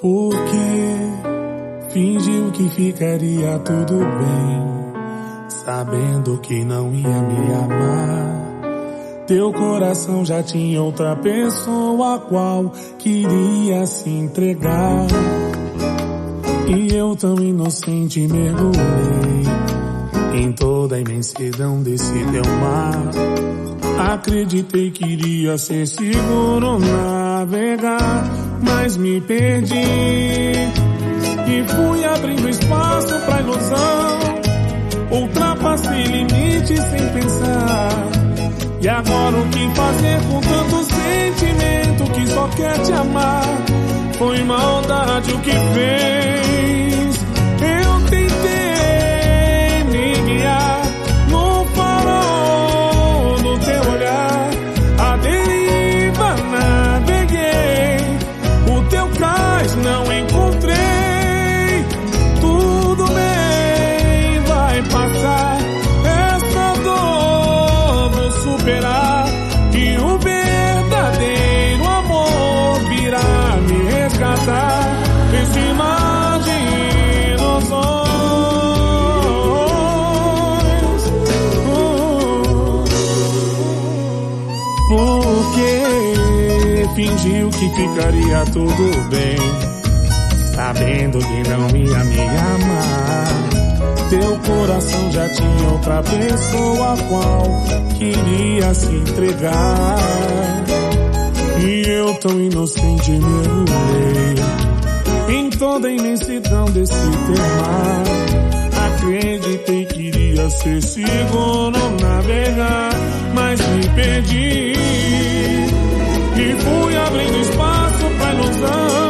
Porque fingiu que ficaria tudo bem, sabendo que não ia me amar. Teu coração já tinha outra pessoa a qual queria se entregar. E eu tão inocente mergulhei em toda a imensidão desse teu mar. Acreditei que iria ser seguro navegar, mas me perdi e fui abrindo espaço pra ilusão. Ultrapassei limites sem pensar. E agora o que fazer com tanto sentimento que só quer te amar? Foi maldade o que fez. Eu tentei me guiar no farol do teu olhar. A deriva naveguei, o teu cais não encontrei. Tudo bem, vai passar. Essa dor vou superar. E o verdadeiro amor virá me resgatar. Esse mar de ilusões. Porque fingiu que ficaria tudo bem, sabendo que não ia me amar. Teu coração já tinha outra pessoa a qual queria se entregar. E eu tão inocente mergulhei em toda a imensidão desse teu mar. Acreditei que iria ser seguro navegar, mas me perdi e fui abrindo espaço pra ilusão.